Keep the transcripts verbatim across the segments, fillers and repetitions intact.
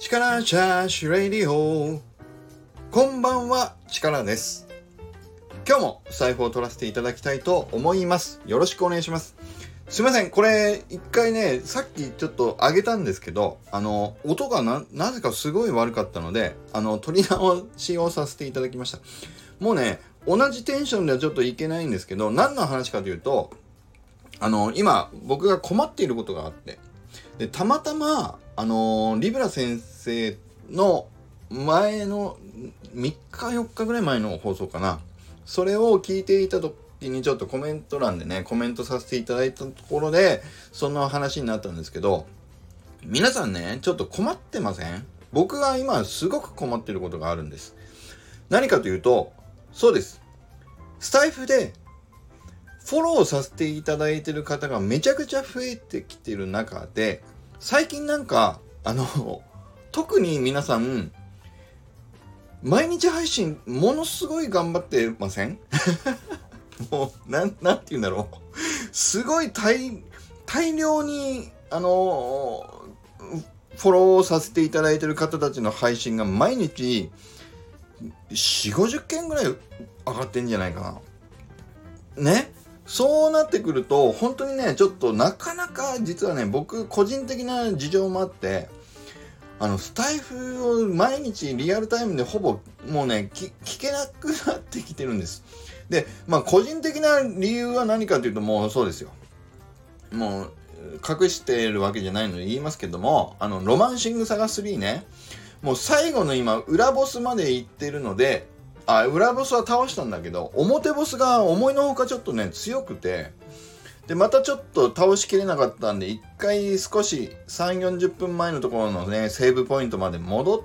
力チャーシュレディオ。こんばんは、力です。今日も財布を取らせていただきたいと思います。よろしくお願いします。すいません、これ一回ね、さっきちょっと上げたんですけど、あの音が な, なぜかすごい悪かったので、あの取り直しをさせていただきました。もうね、同じテンションではちょっといけないんですけど、何の話かというと、あの今僕が困っていることがあって、でたまたまあのリブラ先生の前のみっかよっかぐらい前の放送かな、それを聞いていた時にちょっとコメント欄でねコメントさせていただいたところでそんな話になったんですけど、皆さんねちょっと困ってません？僕が今すごく困っていることがあるんです。何かというと、そうです、スタイフでフォローさせていただいている方がめちゃくちゃ増えてきている中で、最近なんかあの特に皆さん毎日配信ものすごい頑張ってません？もうなん、なんて言うんだろう、すごい 大, 大量にあのフォローさせていただいている方たちの配信が毎日よんじゅう、ごじゅっけんぐらい上がってんじゃないかなね。そうなってくると本当にねちょっとなかなか、実はね僕個人的な事情もあって、あのスタイフを毎日リアルタイムでほぼもうね聞けなくなってきてるんです。でまあ個人的な理由は何かというと、もうそうですよ、もう隠してるわけじゃないので言いますけども、あのロマンシングサガスリーね、もう最後の今裏ボスまで行ってるので、あ、裏ボスは倒したんだけど、表ボスが思いのほかちょっとね強くて、でまたちょっと倒しきれなかったんで、一回少しさんじゅう、よんじゅっぷんまえのところのねセーブポイントまで戻って、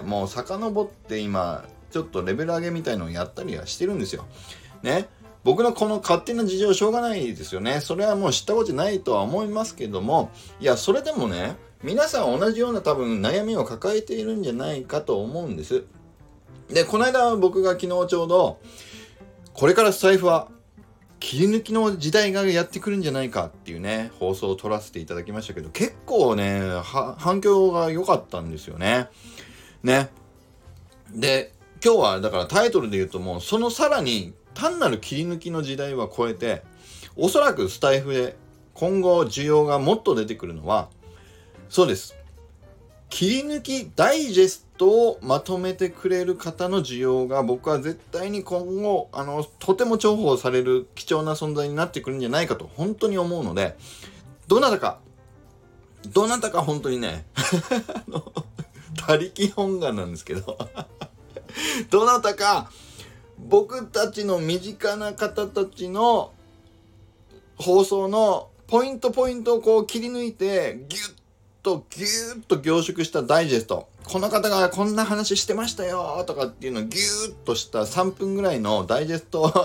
もう遡って今ちょっとレベル上げみたいのをやったりはしてるんですよね。僕のこの勝手な事情しょうがないですよね。それはもう知ったことないとは思いますけども、いやそれでもね皆さん同じような多分悩みを抱えているんじゃないかと思うんです。でこの間僕が昨日ちょうど、これからスタイフは切り抜きの時代がやってくるんじゃないかっていうね放送を撮らせていただきましたけど、結構ね反響が良かったんですよね。ねで今日はだからタイトルで言うと、もうそのさらに単なる切り抜きの時代は超えて、おそらくスタイフで今後需要がもっと出てくるのは、そうです、切り抜きダイジェストをまとめてくれる方の需要が、僕は絶対に今後あのとても重宝される貴重な存在になってくるんじゃないかと本当に思うので、どなたかどなたか本当にね他力本願なんですけどどなたか僕たちの身近な方たちの放送のポイントポイントをこう切り抜いてギュッとギュッと凝縮したダイジェスト、この方がこんな話してましたよとかっていうのをギュッとしたさんぷんぐらいのダイジェストを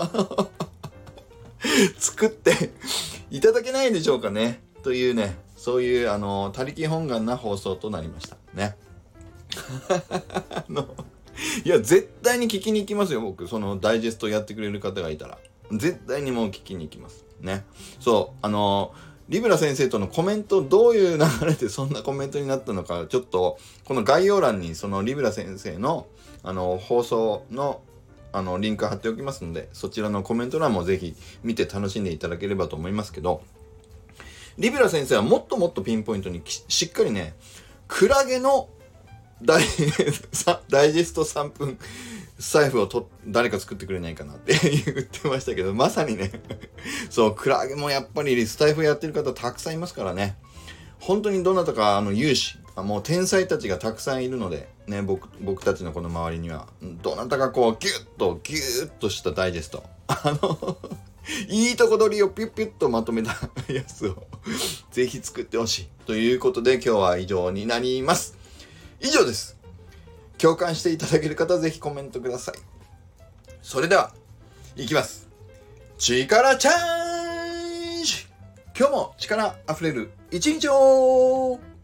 作っていただけないでしょうかね、というね、そういうあの他力本願な放送となりましたねあのいや絶対に聞きに行きますよ。僕そのダイジェストやってくれる方がいたら絶対にもう聞きに行きますね。そうあのリブラ先生とのコメント、どういう流れでそんなコメントになったのか、ちょっとこの概要欄にそのリブラ先生のあの放送のあのリンク貼っておきますので、そちらのコメント欄もぜひ見て楽しんでいただければと思いますけど、リブラ先生はもっともっとピンポイントにしっかりね、クラゲのダイ, ダイジェストさんぷん財布をと誰か作ってくれないかなって言ってましたけど、まさにねそうクラゲもやっぱりスタイフやってる方たくさんいますからね。本当にどなたかあの有志、もう天才たちがたくさんいるのでね、僕僕たちのこの周りにはどなたかこうギュッとギュッとしたダイジェスト、あのいいとこ取りをピュッピュッとまとめたやつをぜひ作ってほしいということで、今日は以上になります。以上です。共感していただける方はぜひコメントください。それではいきます。力チャージ。今日も力あふれる一日を。